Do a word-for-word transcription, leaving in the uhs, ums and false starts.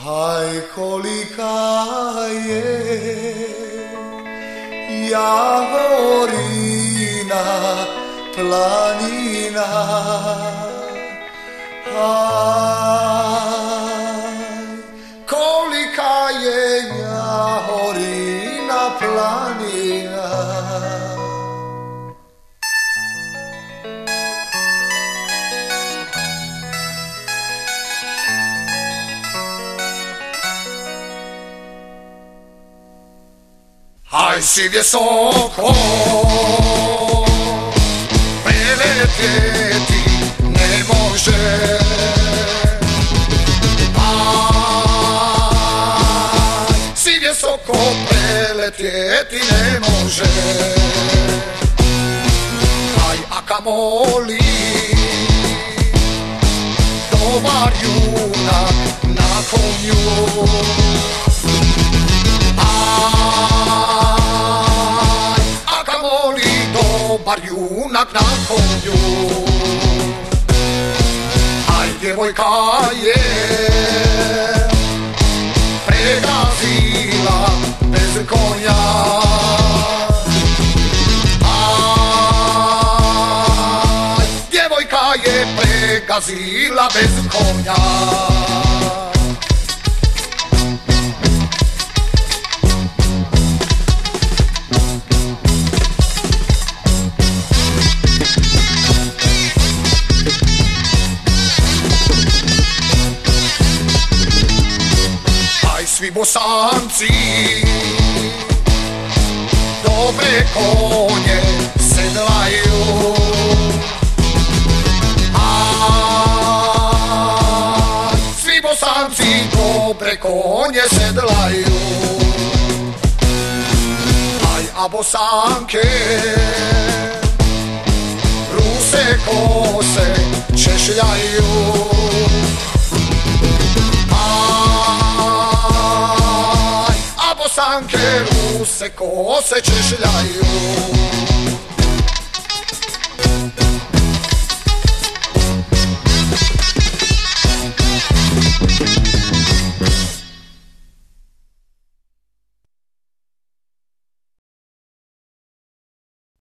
Aj kolika je Javorina planina, aj kolika je Javorina planina. Aj si visoko preletjeti ne može, aj si visoko preletjeti ne može, aj a kamoli dobar junak na konju. Dobar junak na konju, aj djevojka je pregazila bez konja, aj djevojka je pregazila bez konja. Svi Bosanci dobre konje sedlaju, aj svi Bosanci dobre konje sedlaju, aj a Bosanke ruse kose češljaju, Bosanke ruse kose češljaju.